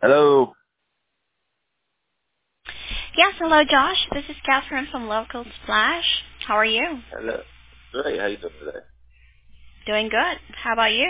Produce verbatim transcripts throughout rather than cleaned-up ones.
Hello. Yes, hello, Josh. This is Catherine from Local Splash. How are you? Hello. Great. How you doing today? Doing good. How about you?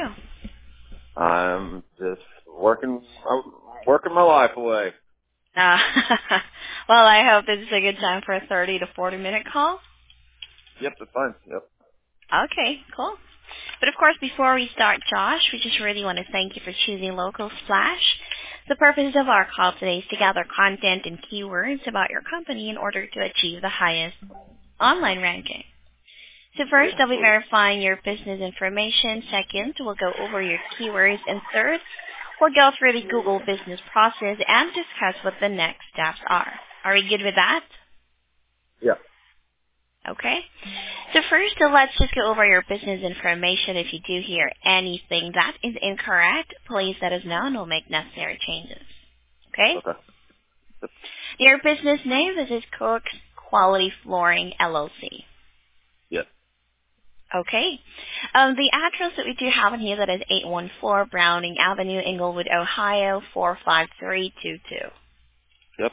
I'm just working. I'm working my life away. Uh, well, I hope this is a good time for a thirty to forty minute call. Yep, it's fine. Yep. Okay, cool. But of course, before we start, Josh, we just really want to thank you for choosing Local Splash. The purpose of our call today is to gather content and keywords about your company in order to achieve the highest online ranking. So first, Yeah, I'll be absolutely. verifying your business information. Second, we'll go over your keywords. And third, we'll go through the Google business process and discuss what the next steps are. Are we good with that? Yeah. Okay. So first, uh, let's just go over your business information. If you do hear anything that is incorrect, please let us know and we'll make necessary changes. Okay? Okay. Your business name, this is Cook's Quality Flooring, L L C. Yep. Okay. Um, the address that we do have in here that is eight one four Browning Avenue, Inglewood, Ohio, four five three two two. Yep.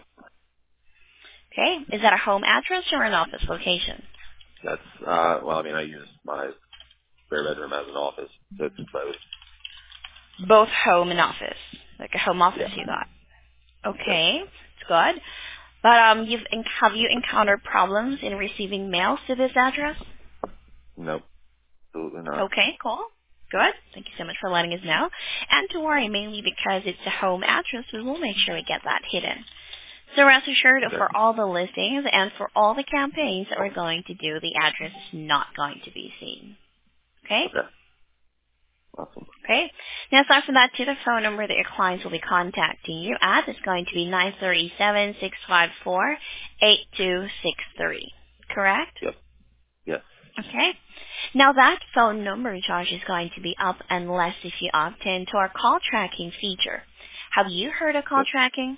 Okay. Is that a home address or an office location? That's uh. Well, I mean, I use my spare bedroom as an office, so it's both. Both home and office. Like a home office Yeah. you got. Yep. Okay. It's good. But um, you've en- have you encountered problems in receiving mail to this address? Nope. Absolutely not. Okay, cool. Good. Thank you so much for letting us know. And to worry, mainly because it's a home address, we will make sure we get that hidden. So rest assured, Okay. for all the listings and for all the campaigns that we're going to do, the address is not going to be seen. Okay? Okay. Awesome. Okay? Now, aside from that, to the phone number that your clients will be contacting you at is going to be nine three seven, six five four, eight two six three. Correct? Yep. Yes. Okay? Now, that phone number, Josh, is going to be up unless if you opt in to our call tracking feature. Have you heard of call Yep. tracking?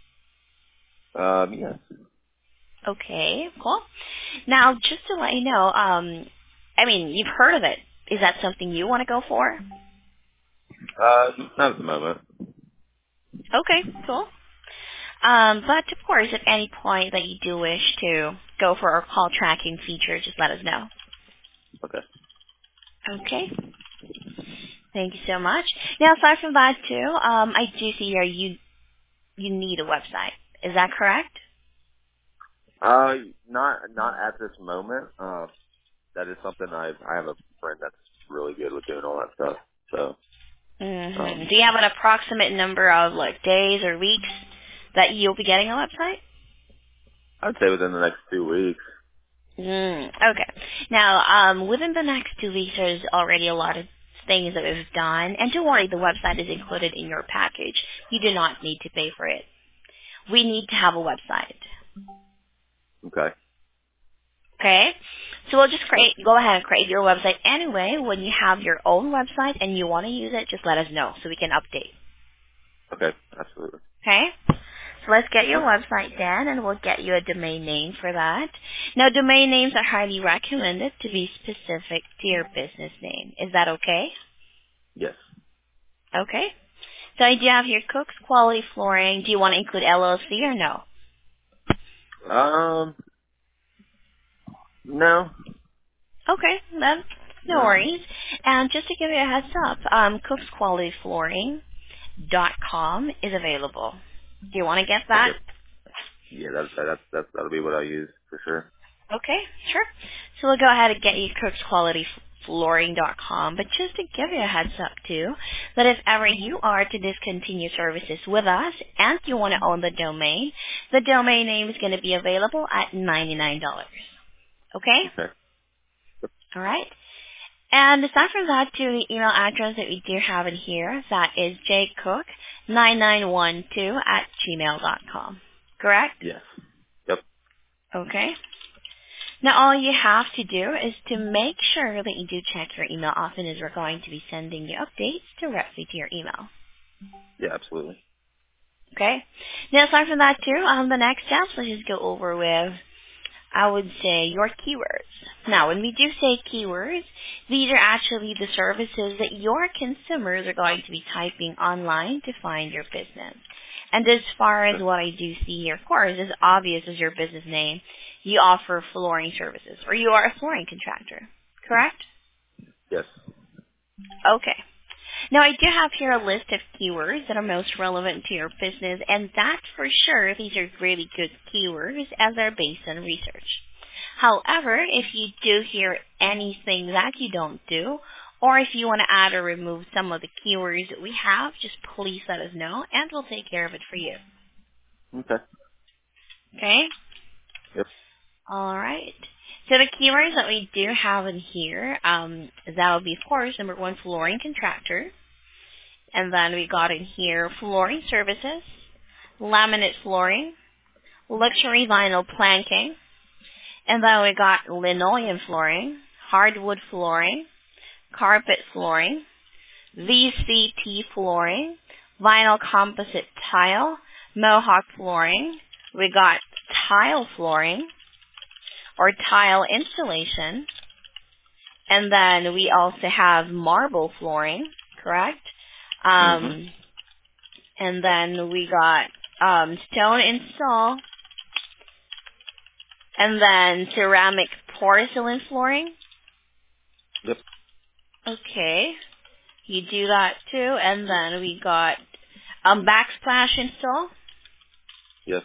Um. Yes. Okay, cool. Now, just to let you know, um, I mean, you've heard of it. Is that something you want to go for? Uh. Not at the moment. Okay, cool. Um, but of course, at any point that you do wish to go for our call tracking feature, just let us know. Okay. Okay. Thank you so much. Now, aside from that too, um, I do see here you you need a website. Is that correct? Uh. Not. Not at this moment. Uh. That is something I. I have a friend that's really good with doing all that stuff. So. Mm-hmm. Um. Do you have an approximate number of like days or weeks that you'll be getting a website? I'd say within the next two weeks. Mm, okay. Now, um, within the next two weeks, there's already a lot of things that we've done. And don't worry, the website is included in your package. You do not need to pay for it. We need to have a website. Okay. Okay? So we'll just Yep. create, go ahead and create your website anyway. When you have your own website and you want to use it, just let us know so we can update. Okay. Absolutely. Okay? So let's get your Yep. website done, and we'll get you a domain name for that. Now, domain names are highly recommended to be specific to your business name. Is that okay? Yes. Okay. So I do have here Cook's Quality Flooring. Do you want to include L L C or no? Um. No. Okay, then no No. worries. And just to give you a heads up, um, Cook's Quality Flooring dot com is available. Do you want to get Okay. that? Yeah. That's that's that's that'll be what I use for sure. Okay, sure. So we'll go ahead and get you Cooks Quality Flooring dot com, but just to give you a heads up too, that if ever you are to discontinue services with us and you want to own the domain, the domain name is going to be available at ninety-nine dollars. Okay? Okay. All right. And aside from that, to the email address that we do have in here, that is jcook nine nine one two at gmail dot com. Correct? Yes. Yep. Okay. Now, all you have to do is to make sure that you do check your email often, as we're going to be sending you updates directly to your email. Yeah. Absolutely. Okay? Now, aside from that, too, um, the next steps, let's just go over with, I would say, your keywords. Now, when we do say keywords, these are actually the services that your consumers are going to be typing online to find your business. And as far as what I do see here, of course, as obvious as your business name, you offer flooring services, or you are a flooring contractor, correct? Yes. Okay. Now, I do have here a list of keywords that are most relevant to your business, and that for sure, these are really good keywords as they're based on research. However, if you do hear anything that you don't do, or if you want to add or remove some of the keywords that we have, just please let us know, and we'll take care of it for you. Okay. Okay? Yep. All right. So the keywords that we do have in here, um, that will be, of course, number one, flooring contractor. And then we got in here flooring services, laminate flooring, luxury vinyl planking. And then we got linoleum flooring, hardwood flooring, carpet flooring, V C T flooring, vinyl composite tile, Mohawk flooring. We got tile flooring or tile installation. And then we also have marble flooring, correct? Mm-hmm. Um, and then we got um, stone install. And then ceramic porcelain flooring. Yep. Okay. You do that too. And then we got um, backsplash install. Yes.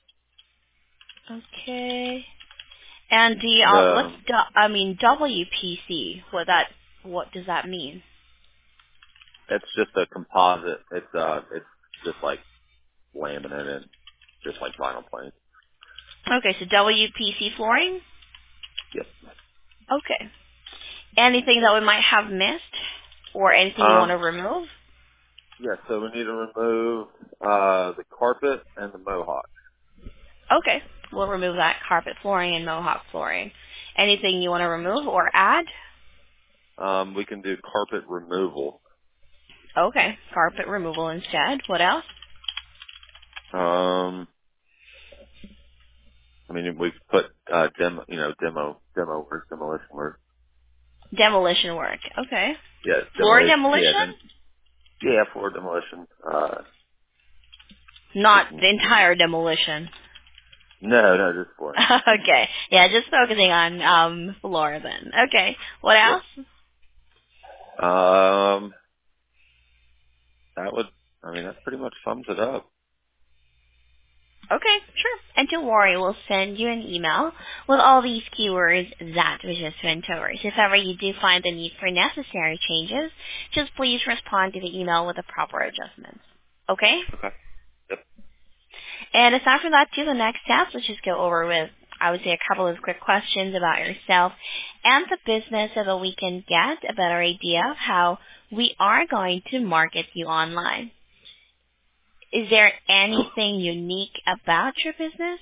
Okay. And the uh, what's The du- I mean W P C? What that what does that mean? it's just a composite. It's uh it's just like laminate and just like vinyl plank. Okay, so W P C flooring. Yes. Okay. Anything that we might have missed, or anything you want Um. to remove? Yeah. So we need to remove uh the carpet and the mohawk. Okay, we'll remove that carpet flooring and Mohawk flooring. Anything you want to remove or add? Um. We can do carpet removal. Okay, carpet removal instead. What else? Um. I mean, we put uh demo, you know, demo, demo work, demolition work. Demolition work. Okay. Yeah, Floor demolition. Yeah, demolition? then yeah, for demolition. Uh, we Not can. the entire demolition. No, no, just for. Okay. Yeah, just focusing on um floor then. Okay. What Yep. else? Um, that would. I mean, that pretty much sums it up. Okay, sure. And don't worry, we'll send you an email with all these keywords that we just went over. So if ever you do find the need for necessary changes, just please respond to the email with the proper adjustments. Okay? Okay. Yep. And aside from that, too, the next steps, let's just go over with, I would say, a couple of quick questions about yourself and the business so that we can get a better idea of how we are going to market you online. Is there anything unique about your business?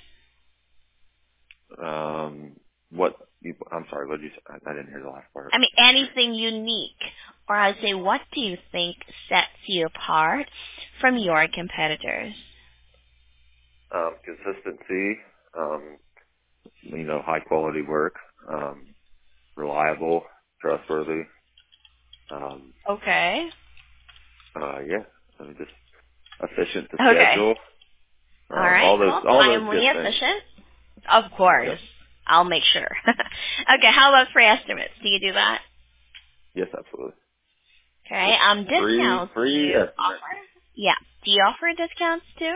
Um, what? You, I'm sorry. What did you? Say? I, I didn't hear the last part. I mean, anything unique? Or I'd say, what do you think sets you apart from your competitors? Um, consistency. Um, you know, high quality work. Um, reliable, trustworthy. Um, Okay. uh, yeah. I mean, just efficient to Okay. schedule. All Um, right, all those, cool. all those Timely, good things. efficient. Of course. Yep. I'll make sure. Okay, how about free estimates? Do you do that? Yes, absolutely. Okay. Um, Free, discounts. Do free you estimate. offer? Yeah. Do you offer discounts too?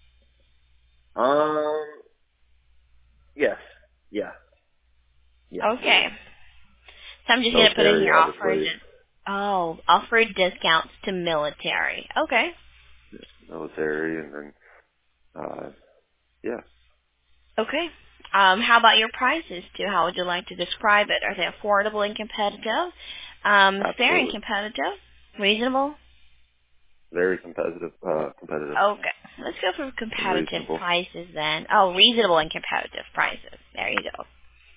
Um, yes. Yeah. Yeah. Okay. So I'm just gonna put in Military, here offer. obviously. Dis- oh, offer discounts to military. Okay. Military, and then, uh, yeah. Okay. Um, how about your prices too? How would you like to describe it? Are they affordable and competitive? Um, fair and Absolutely. competitive? Reasonable? Very competitive, uh, competitive. Okay. Let's go for And competitive reasonable. prices then. Oh, reasonable and competitive prices. There you go.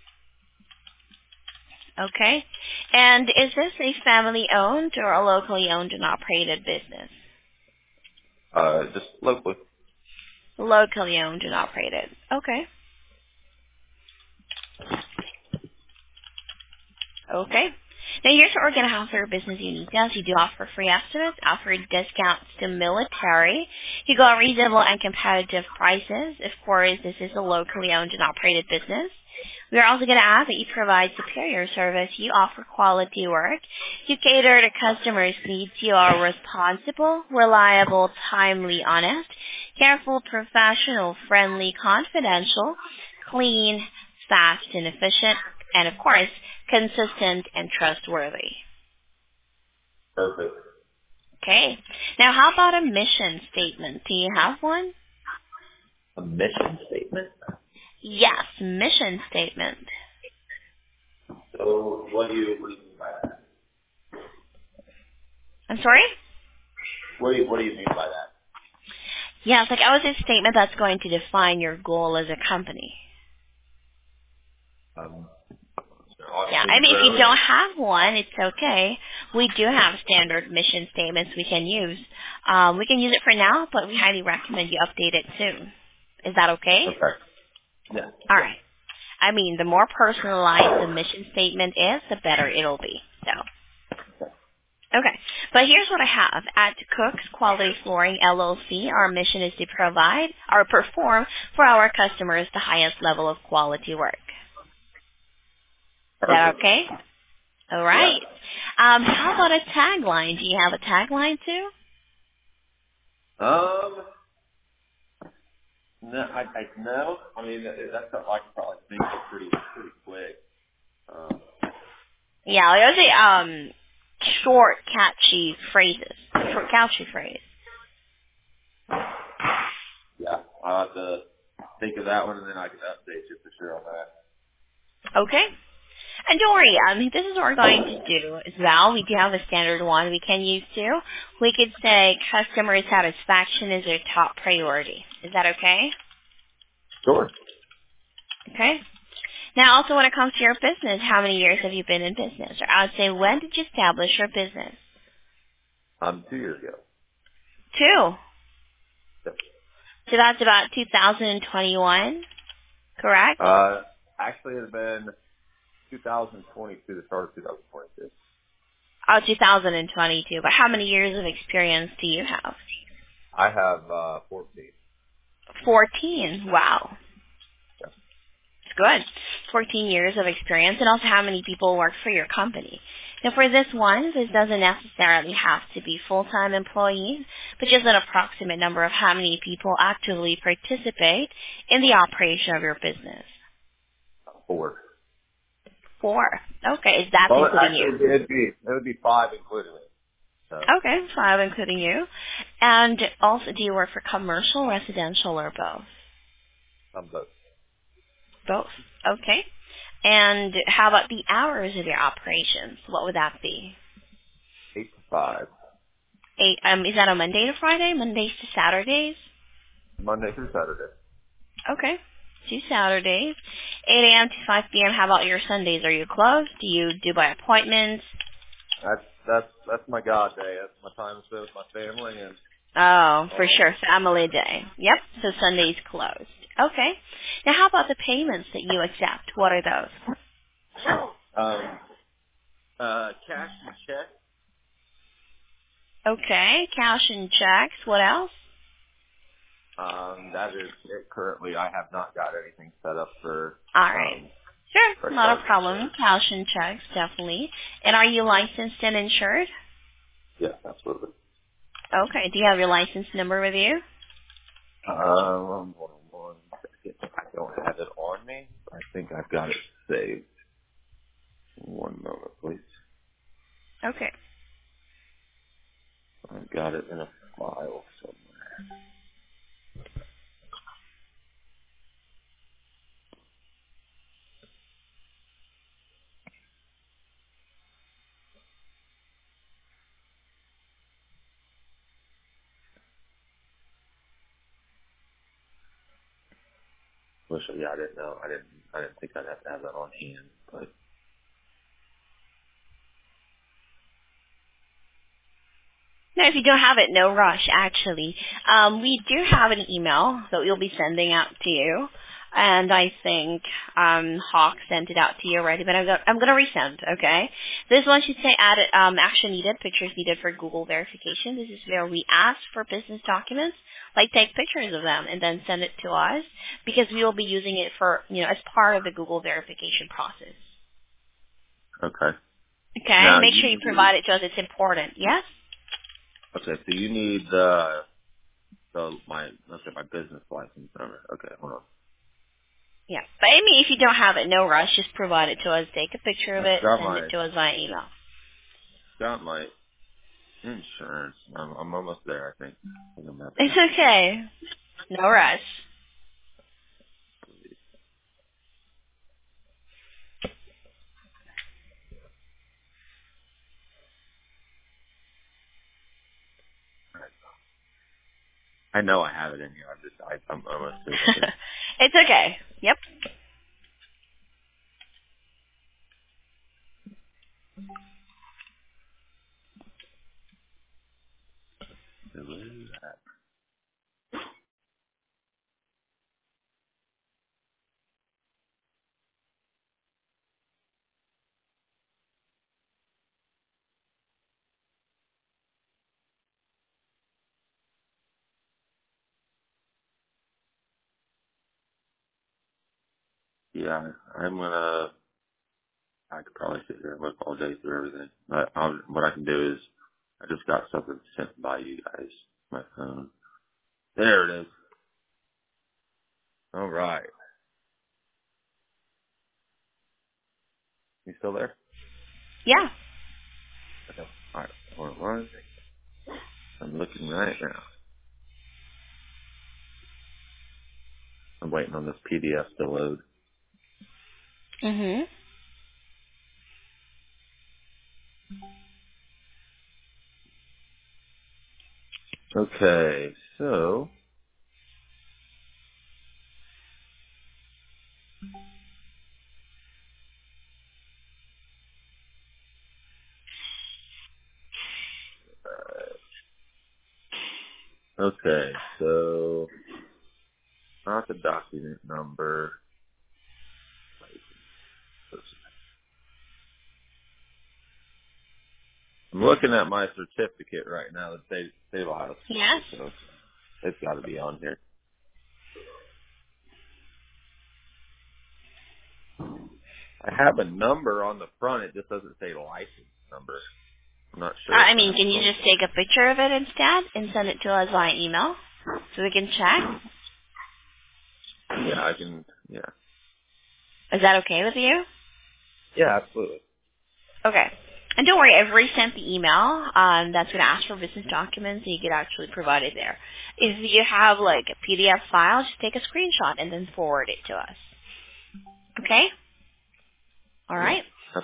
Okay. And is this a family owned or a locally owned and operated business? Uh, just locally. Locally owned and operated. Okay. Okay. Now, here's what we're going to have for your business uniqueness. You do offer free estimates, offer discounts to military. You go on reasonable and competitive prices. Of course, this is a locally owned and operated business. We are also going to add that you provide superior service. You offer quality work. You cater to customers' needs. You are responsible, reliable, timely, honest, careful, professional, friendly, confidential, clean, fast, and efficient, and of course, consistent and trustworthy. Perfect. Okay. Now, how about a mission statement? Do you have one? A mission statement? Yes, mission statement. So what do you, what do you mean by that? I'm sorry? What do you, what do you mean by that? Yeah, it's like I was a statement that's going to define your goal as a company. Um, Yeah, I mean, if you don't have one, it's okay. We do have standard mission statements we can use. Um, we can use it for now, but we highly recommend you update it soon. Is that okay? Okay. Yeah. All right. I mean, the more personalized the mission statement is, the better it'll be. So, okay. But here's what I have. At Cook's Quality Flooring L L C, our mission is to provide or perform for our customers the highest level of quality work. Is that okay? All right. Um, how about a tagline? Do you have a tagline too? Um, no, I, I no. I mean, that, that's something I can probably think of pretty, pretty quick. Um, Yeah, there's a um short, catchy phrases. Short, catchy phrase. yeah, I'll have to think of that one, and then I can update you for sure on that. Okay. And don't worry, um, this is what we're going to do as well. We do have a standard one we can use too. We could say customer satisfaction is our top priority. Is that okay? Sure. Okay. Now, also when it comes to your business, how many years have you been in business? Or I would say, when did you establish your business? Um, two years ago. Two. Yep. So that's about two thousand twenty-one, correct? Uh, actually, it's been two thousand twenty-two, the start of two thousand twenty-two. Oh, two thousand twenty-two. But how many years of experience do you have? I have uh, fourteen. fourteen. Wow. Yeah. It's good. fourteen years of experience. And also how many people work for your company. Now for this one, this doesn't necessarily have to be full-time employees, but just an approximate number of how many people actively participate in the operation of your business. Four. Four. Okay. Is that Well, including actually, you? it'd be, it would be five including me. So, Okay, five including you. And also, do you work for commercial, residential, or both? I'm both. Both. Okay. And how about the hours of your operations? What would that be? Eight to five. Eight. Um, is that a Monday to Friday? Mondays to Saturdays? Monday through Saturday. Okay. Two Saturdays. eight a.m. to five p.m. How about your Sundays? Are you closed? Do you do by appointments? That's that's that's my God day. That's my time spent with my family and. Oh, for Oh. sure. Family day. Yep. So Sunday's closed. Okay. Now how about the payments that you accept? What are those? Um. Uh. Cash and check. Okay. Cash and checks. What else? Um. That is it. Currently, I have not got anything set up for. All right. Um. Sure. For Not a charges. problem. Cash and checks, definitely. And are you licensed and insured? Yeah, absolutely. Okay. Do you have your license number with you? Um. Hold on one second. I don't have it on me. I think I've got it saved. One moment, please. Okay. I've got it in a file somewhere. Wish, yeah, I didn't know. I didn't. I didn't think I'd have to have that on hand. But No, if you don't have it, no rush, actually. Um, we do have an email that we'll be sending out to you. and I think um, Hawk sent it out to you already, but I'm gonna, I'm gonna resend. Okay, this one should say add um, action needed, pictures needed for Google verification. This is where we ask for business documents, like take pictures of them and then send it to us because we will be using it for you know as part of the Google verification process. Okay. Okay, Now make you sure you need. provide it to us. It's important. Yes. Okay, so you need the the my let's say my business license number. Okay, hold on. Yeah. But I mean, if you don't have it, no rush. Just provide it to us. Take a picture of I've it. got Send it my to us via email. got my insurance. I'm I'm almost there. I think. I think I'm happy. It's okay. No rush. I know I have it in here. I'm just I, I'm almost there. It's okay. Yep. Yeah, I'm gonna. I could probably sit here and look all day through everything. But I'll, what I can do is, I just got something sent by you guys. My phone. There it is. All right. You still there? Yeah. Okay. All right. Hold on one second. I'm looking right now. I'm waiting on this P D F to load. Mhm. Okay. So. Okay. So. Not the document number. I'm looking at my certificate right now that they they allowed us, Yes. so it's got to be on here. I have a number on the front. It just doesn't say license number. I'm not Uh, sure if I mean, that's can you wrong. just take a picture of it instead and send it to us via email so we can check? Yeah, I can. Yeah. Is that okay with you? Yeah, absolutely. Okay. And don't worry, I've resent the email. Um, that's going to ask for business documents, and you can actually provide it there. If you have like a P D F file, just take a screenshot and then forward it to us. Okay? All Yeah. right.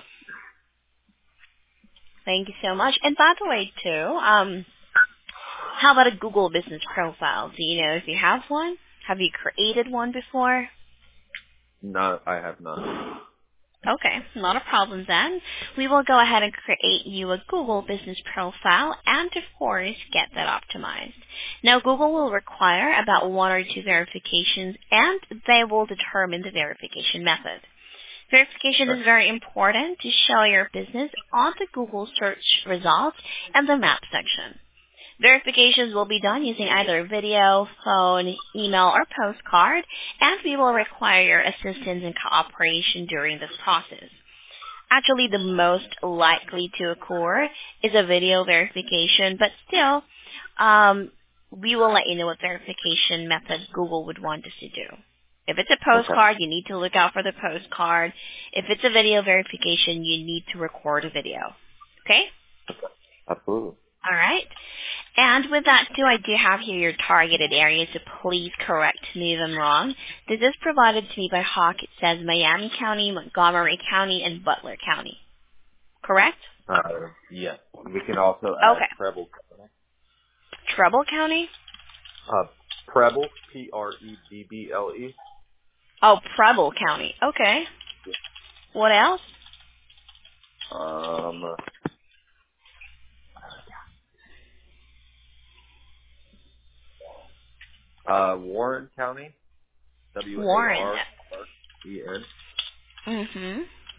Thank you so much. And by the way, too, um, how about a Google business profile? Do you know if you have one? Have you created one before? No, I have not. Okay, not a problem then. We will go ahead and create you a Google business profile and, of course, get that optimized. Now, Google will require about one or two verifications, and they will determine the verification method. Verification Okay. is very important to show your business on the Google search results and the map section. Verifications will be done using either video, phone, email, or postcard, and we will require your assistance and cooperation during this process. Actually, the most likely to occur is a video verification, but still, um, we will let you know what verification method Google would want us to do. If it's a Okay. postcard, you need to look out for the postcard. If it's a video verification, you need to record a video. Okay? Absolutely. All right. And with that, too, I do have here your targeted areas, so please correct me if I'm wrong. This is provided to me by Hawk. It says Miami County, Montgomery County, and Butler County. Correct? Uh, yes. We can also add Okay. Preble. Treble County? Uh, Preble, P R E B B L E. Oh, Preble County. Okay. What else? Um, uh, Warren County. W A Warren. R E N. Mm-hmm.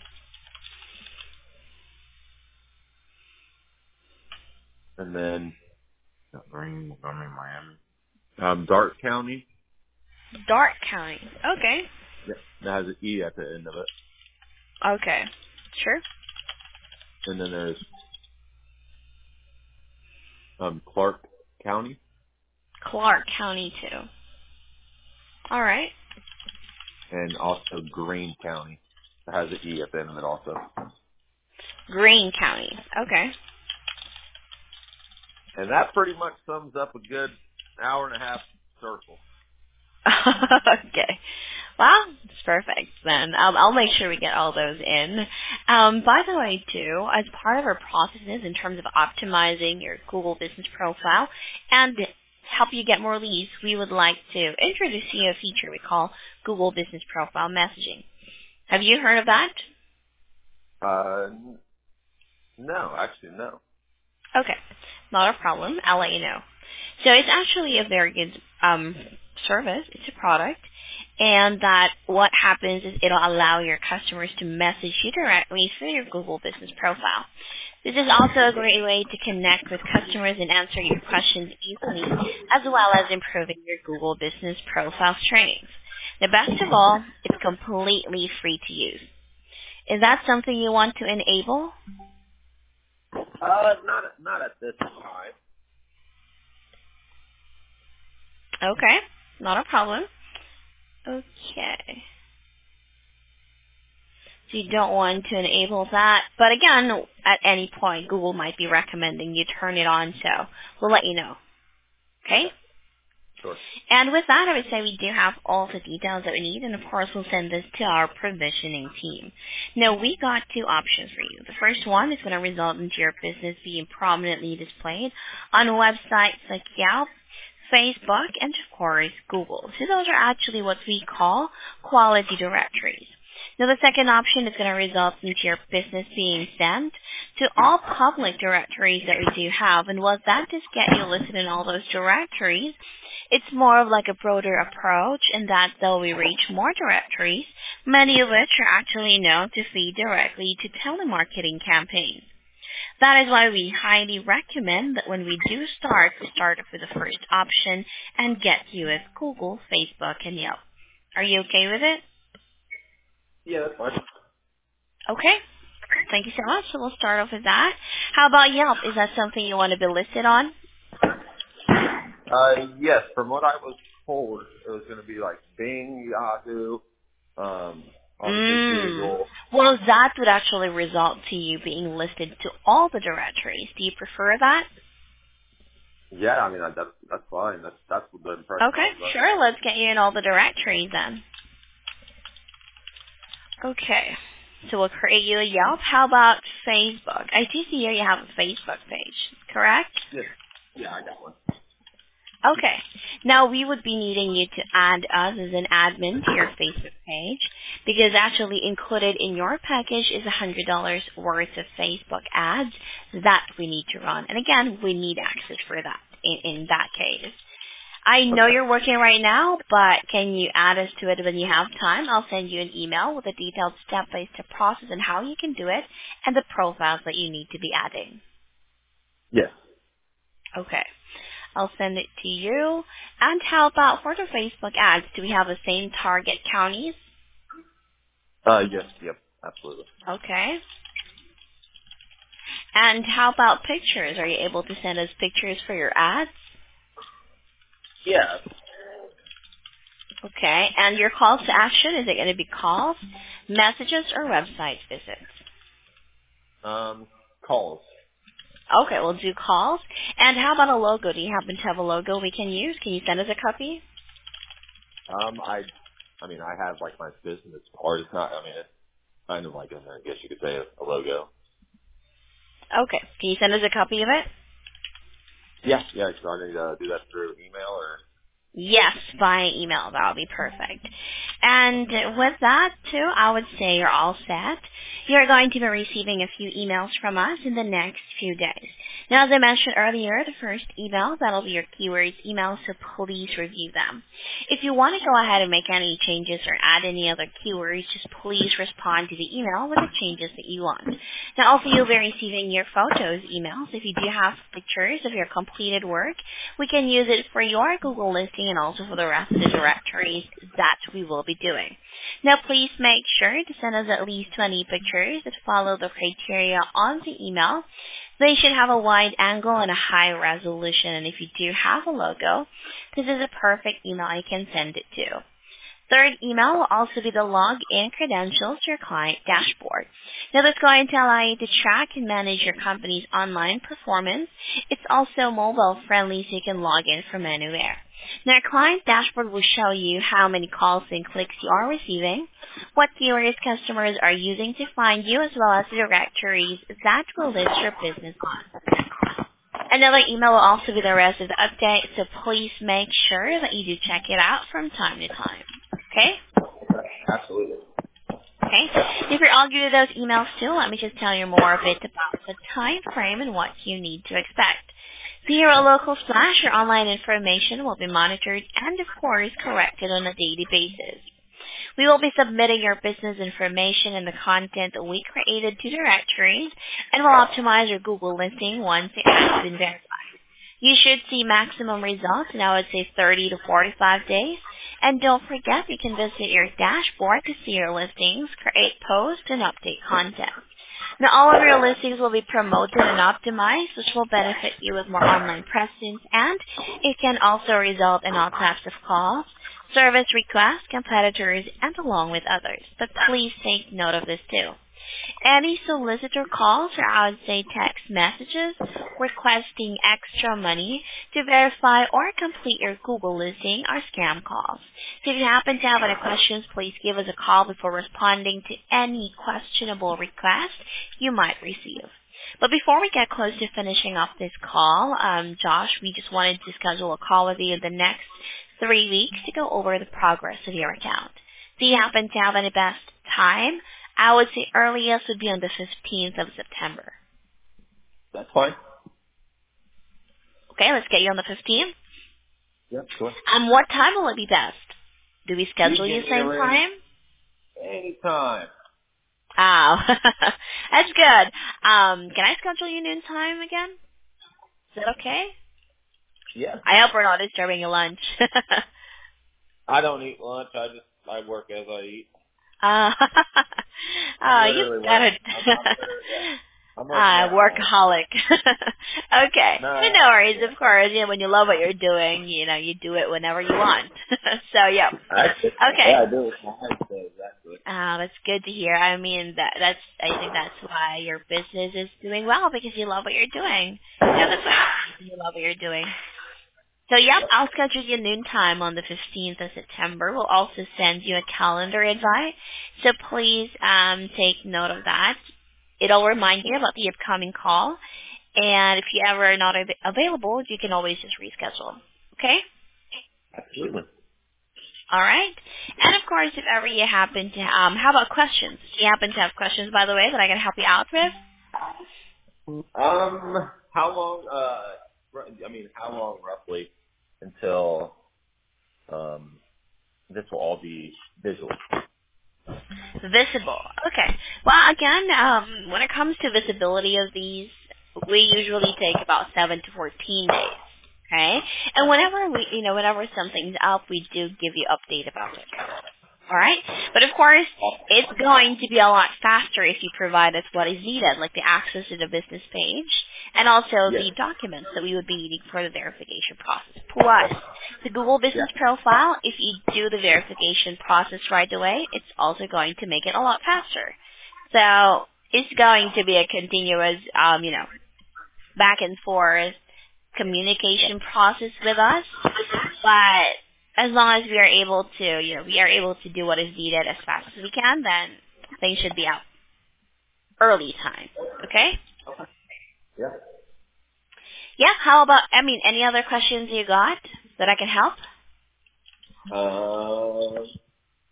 And then not Green, Montgomery, Miami. Um, Dark County. Dark County. Okay. Yeah, that has an E at the end of it. Okay. Sure. And then there's um Clark County. Clark County too. All right. And also Greene County. It has an E at the end of it also. Greene County. Okay. And that pretty much sums up a good hour and a half circle. Okay. Well, it's perfect then. Um, I'll make sure we get all those in. Um, by the way, too, as part of our processes in terms of optimizing your Google Business Profile and help you get more leads, we would like to introduce you a feature we call Google Business Profile Messaging. Have you heard of that? Uh, no, actually no. Okay, not a problem. I'll let you know. So it's actually a very good um, service. It's a product. And that what happens is it'll allow your customers to message you directly through your Google Business Profile. This is also a great way to connect with customers and answer your questions easily, as well as improving your Google Business Profile trainings. The best of all, it's completely free to use. Is that something you want to enable? Uh, not not at this time. Okay, not a problem. Okay. So you don't want to enable that. But again, at any point, Google might be recommending you turn it on, so we'll let you know. Okay? Sure. And with that, I would say we do have all the details that we need, and of course, we'll send this to our provisioning team. Now, we got two options for you. The first one is going to result into your business being prominently displayed on websites like Yelp, Facebook, and of course, Google. So those are actually what we call quality directories. Now, the second option is going to result into your business being sent to all public directories that we do have. And what that does get you listed in all those directories, it's more of like a broader approach in that though we reach more directories, many of which are actually known to feed directly to telemarketing campaigns. That is why we highly recommend that when we do start, we start with the first option and get you with Google, Facebook, and Yelp. Are you okay with it? Yeah, that's fine. Okay. Thank you so much. So we'll start off with that. How about Yelp? Is that something you want to be listed on? Uh, yes, from what I was told, it was going to be like Bing, Yahoo, um, obviously Mm. Google. Well, that would actually result to you being listed to all the directories. Do you prefer that? Yeah, I mean that, that's that's fine. That's that's the impression I Okay, was under. sure. Let's get you in all the directories then. Okay. So we'll create you a Yelp. How about Facebook? I do see here you have a Facebook page, correct? Yeah, yeah, I got one. Okay. Now we would be needing you to add us as an admin to your Facebook page because actually included in your package is one hundred dollars worth of Facebook ads that we need to run. And again, we need access for that in, in that case. I know Okay. you're working right now, but can you add us to it when you have time? I'll send you an email with a detailed step-by-step process and how you can do it and the profiles that you need to be adding. Yes. Okay. I'll send it to you. And how about for the Facebook ads? Do we have the same target counties? Uh, yes, yep, absolutely. Okay. And how about pictures? Are you able to send us pictures for your ads? Yeah. Okay. And your calls to action, is it going to be calls, messages, or website visits? Um, calls. Okay, we'll do calls. And how about a logo? Do you happen to have a logo we can use? Can you send us a copy? Um, I, I mean, I have like my business card. It's not. I mean, it's kind of like a, I guess you could say a, a logo. Okay. Can you send us a copy of it? Yeah. Yeah. So I need to do that through email or. Yes, by email. That'll be perfect. And with that, too, I would say you're all set. You're going to be receiving a few emails from us in the next few days. Now, as I mentioned earlier, the first email, that'll be your keywords email, so please review them. If you want to go ahead and make any changes or add any other keywords, just please respond to the email with the changes that you want. Now, also, you'll be receiving your photos emails. If you do have pictures of your completed work, we can use it for your Google listing and also for the rest of the directories that we will be doing. Now, please make sure to send us at least twenty pictures that follow the criteria on the email. They should have a wide angle and a high resolution. And if you do have a logo, this is a perfect email you can send it to. Third email will also be the login credentials to your client dashboard. Now, that's going to allow you to track and manage your company's online performance. It's also mobile friendly, so you can log in from anywhere. Now, your client dashboard will show you how many calls and clicks you are receiving, what keywords customers are using to find you, as well as the directories that will list your business on. Another email will also be the rest of the update, so please make sure that you do check it out from time to time. Okay? Absolutely. Okay. If you're all good with those emails too, let me just tell you more a bit about the time frame and what you need to expect. Zero Local Splash, your online information will be monitored and, of course, corrected on a daily basis. We will be submitting your business information and the content that we created to directories, and will optimize your Google listing once it has been verified. You should see maximum results in, I would say, thirty to forty-five days. And don't forget, you can visit your dashboard to see your listings, create posts, and update content. Now, all of your listings will be promoted and optimized, which will benefit you with more online presence, and it can also result in all types of calls, service requests, competitors, and along with others. But please take note of this too. Any solicitor calls, or I would say text messages, requesting extra money to verify or complete your Google listing are scam calls. So if you happen to have any questions, please give us a call before responding to any questionable request you might receive. But before we get close to finishing off this call, um, Josh, we just wanted to schedule a call with you in the next three weeks to go over the progress of your account. Do you happen to have any best time? I would say earliest would be on the fifteenth of September. That's fine. Okay, let's get you on the fifteenth. Yep, sure. Um, what time will it be best? Do we schedule you You the can same arrange time? anytime. Oh, that's good. Um, can I schedule you noon time again? Is that okay? Yes. I hope we're not disturbing your lunch. I don't eat lunch. I just I work as I eat. uh, I'm oh, you've literally got working. a I'm, I'm literally, yeah. I'm working uh, at home. workaholic. Okay, No. but no worries. Yeah. Of course, you know, when you love what you're doing, you know, you do it whenever you want. So, yeah. Actually, Okay. yeah, I do. It's my high school, exactly. Uh, that's good to hear. I mean, that that's I think that's why your business is doing well, because you love what you're doing. Yeah, that's why you love what you're doing. So, yep, Yep. I'll schedule you noon time on the fifteenth of September. We'll also send you a calendar invite, so please um, take note of that. It'll remind you about the upcoming call, and if you ever are not av- available, you can always just reschedule. Okay? Absolutely. All right. And of course, if ever you happen to, um, how about questions? Do you happen to have questions, by the way, that I can help you out with? Um, how long? Uh, r- I mean, how long roughly until um this will all be visual? Visible. Okay. Well, again, um, when it comes to visibility of these, we usually take about seven to fourteen days. Okay. And whenever we, you know, whenever something's up, we do give you update about it. All right. But of course, it's going to be a lot faster if you provide us what is needed, like the access to the business page and also Yes. the documents that we would be needing for the verification process. Plus, the Google Yeah. Business Profile, if you do the verification process right away, it's also going to make it a lot faster. So it's going to be a continuous, um, you know, back and forth communication process with us. But as long as we are able to, you know, we are able to do what is needed as fast as we can, then things should be out early time. Okay? Yeah. Yeah, how about, I mean, any other questions you got that I can help? Um.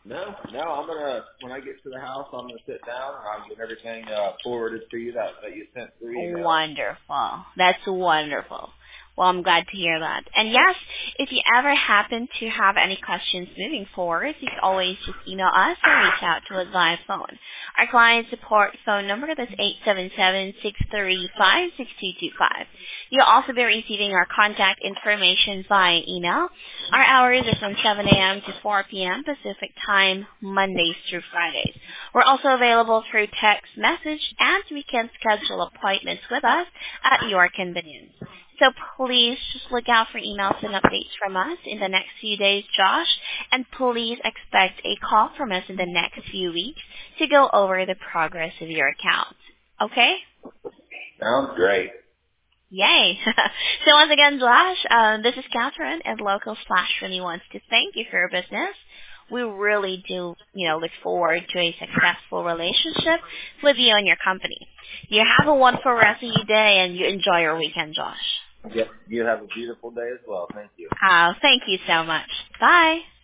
No, no, I'm gonna when I get to the house, I'm gonna sit down and I'll get everything uh, forwarded to you that that you sent through email. Wonderful. That's wonderful. Well, I'm glad to hear that. And yes, if you ever happen to have any questions moving forward, you can always just email us or reach out to us via phone. Our client support phone number is eight seven seven, six three five, six two two five. You'll also be receiving our contact information via email. Our hours are from seven a.m. to four p.m. Pacific Time, Mondays through Fridays. We're also available through text message, and we can schedule appointments with us at your convenience. So please just look out for emails and updates from us in the next few days, Josh, and please expect a call from us in the next few weeks to go over the progress of your account. Okay? Sounds great. Yay. So once again, Josh, uh, this is Catherine, and Local Slash really wants to thank you for your business. We really do, you know, look forward to a successful relationship with you and your company. You have a wonderful rest of your day, and you enjoy your weekend, Josh. Yep. You have a beautiful day as well. Thank you. Uh, thank you so much. Bye.